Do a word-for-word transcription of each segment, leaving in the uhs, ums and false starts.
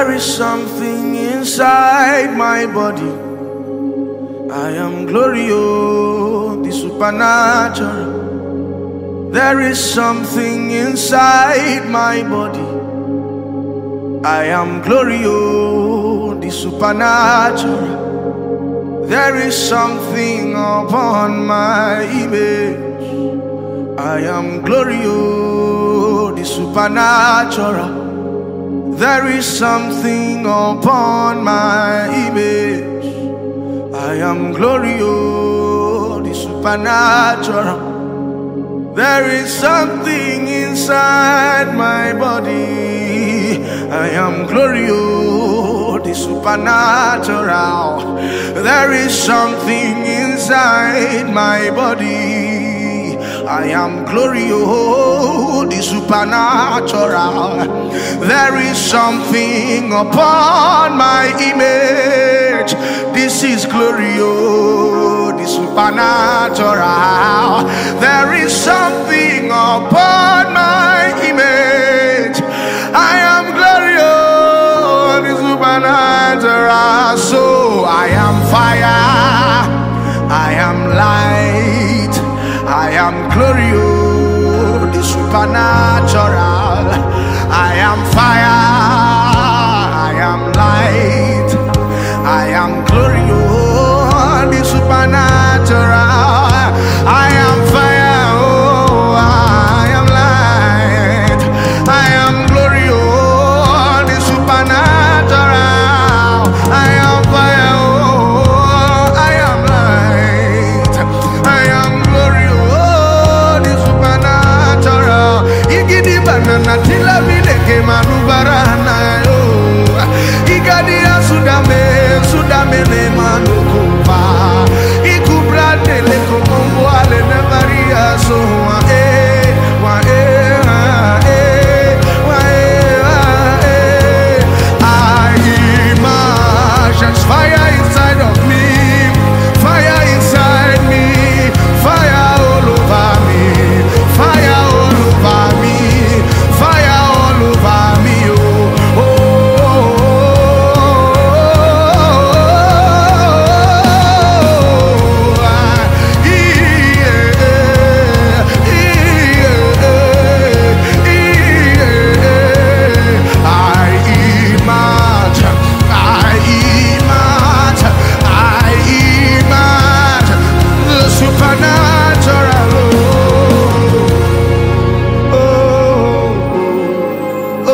There is something inside my body. I am Glorio, the supernatural. There is something inside my body. I am Glorio, the supernatural. There is something upon my image. I am Glorio, the supernatural. There is something upon my image. I am Glorio, the supernatural. There is something inside my body. I am Glorio, the supernatural. There is something inside my body. I am Glorio, the supernatural. There is something upon my image. This is Glorio, the supernatural. There is something upon my image. I am Glorio, the supernatural. So I am fire, I am light, I am Glorio, the supernatural. I am fire, I am light, I am Glorio, the supernatural. I am fire, oh, I am light, I am Glorio, the supernatural. I am fire, oh, I am light, I am Glorio, the supernatural. Igidi banana tila vile ke manubarana yo. Igadi asudame, sudame ne manukupa. Ikubra dele kombo ale ne varia so wa eh, wa eh, wa eh, wa eh. I imagine fire inside of me, fire inside me, fire all over me, fire all over me, fire all over me. Oh, oh, oh, ah, yeah, yeah, yeah. I imagine, I imagine, I imagine the supernatural. Oh, oh,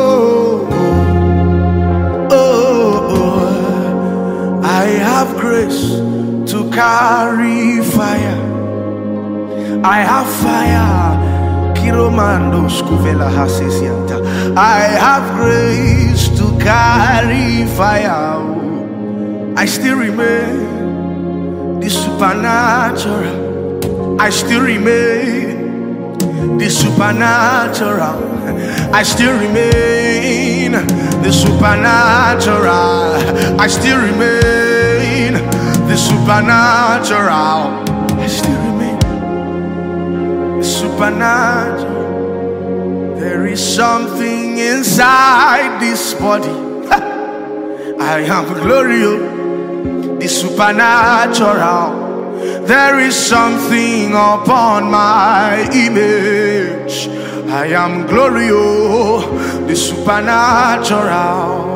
oh, oh, oh. I have grace to carry fire. I have fire. Kiromando skuvela hasesianta. I have grace to carry fire. I still remain the supernatural. I still remain the supernatural. I still remain the supernatural. I still remain the supernatural. I still remain the supernatural. There is something inside this body. I am Glorio, the supernatural. There is something upon my image. I am Glorio, the supernatural.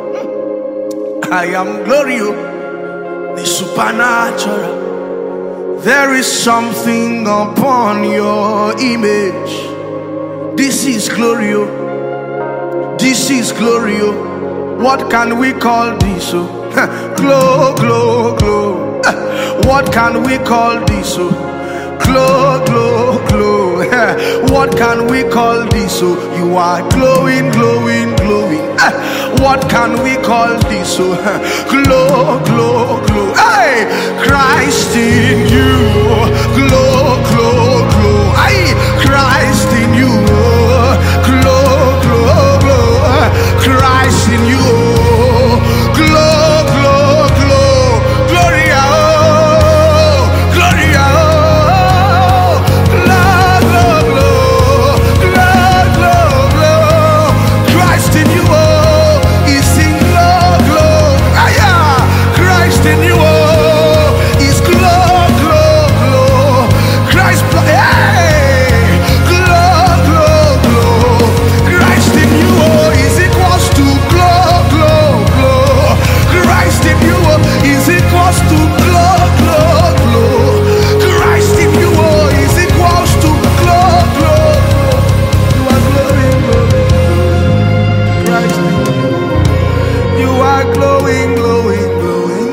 I am Glorio, the supernatural. There is something upon your image. This is glory. This is glory. What can we call this? Glow, glow, glow. What can we call this? Glow, glow, glow. What can we call this? You are glowing, glowing, glowing. What can we call this? Glow, glow, glow. Hey, Christ in you. Glow, glow, glow. Hey, Christ in you. Glow, glow, glow. Christ in you. Glow, glow, glow. Gloria, oh, Gloria, oh. Glow, glow, glow. Glow, glow, glow. Christ in you, oh, is in glow, glow. Ah, yeah. Christ in you, oh, is glow, glow, glow. Christ, hey, glow, glow, glow. Christ in you, oh, is equals to glow, glow, glow. Christ in you, oh, is equals to glow, glow, glow. Christ in you, oh, is equals to glow, glow, glow. You are glowing, glowing. Christ in you, you are glowing, glowing, glowing.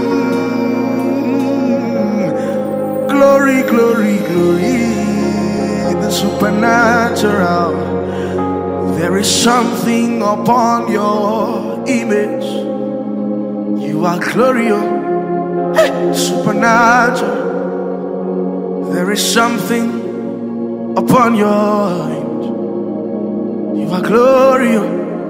Glory, glory, glory. The supernatural. There is something upon your image. You are glorious, supernatural. There is something upon your image. You are glorious.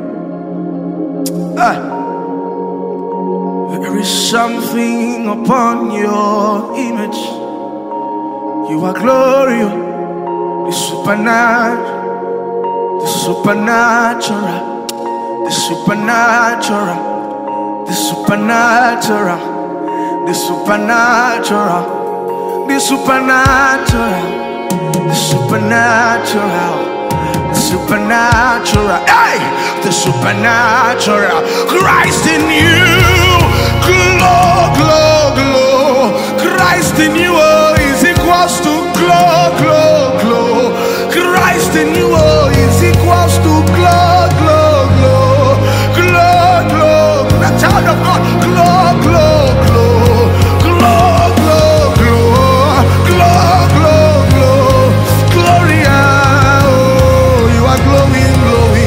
Ah. There is something upon your image. You are glorious, the supernatural. The supernatural, the supernatural, the supernatural, the supernatural, the supernatural, the supernatural, the supernatural, hey, the supernatural, Christ in you, glow, glow, glow, Christ in you, oh, is equals to glow, glow, glow, Christ in you, oh, is equals to glow, glow, glow, glow, glow. The child of God, glow, glow, glow, glow, glow, glow, glow, glow, glow, Gloria. Oh, you are glowing,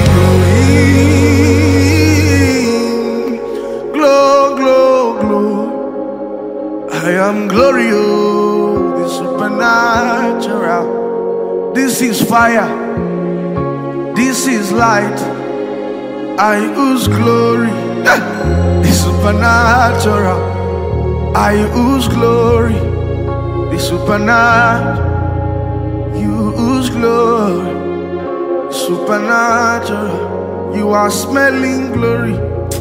glowing, glowing, glow, glow, glow. I am glorious, the supernatural. This is fire. This is light. I ooze glory. The supernatural. I ooze glory. The supernatural. You ooze glory. Supernatural. You are smelling glory.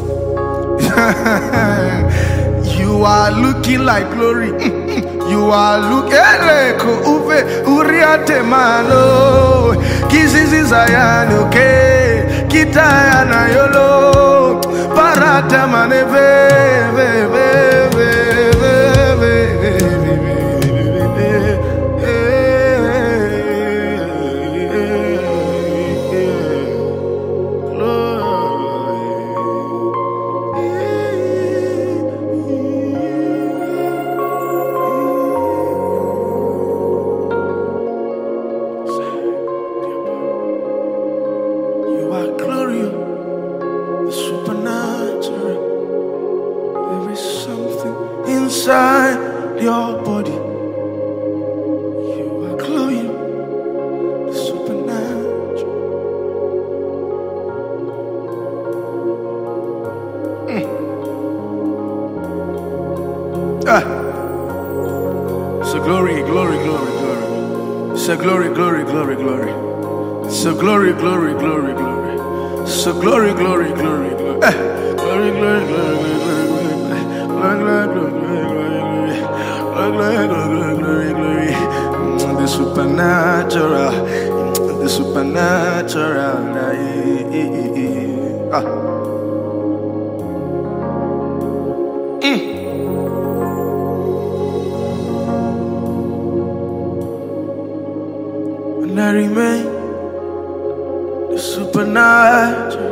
You are looking like glory. You are looking uve uriate malo kizizi zayano ke kitayana yolo parata maneve ve ve ve ve ve inside your body. You are glowing, the supernatural. Mm. Ah. So glory, glory, glory, glory. So glory, glory, glory, glory. So glory, glory, glory, glory. So glory, glory, glory, glory. Ah. Glory, glory, glory, glory, glory. Glory, glory, glory, glory, glory, glory, glory, glory. The supernatural, the supernatural. Ah. Mm. I remain the supernatural.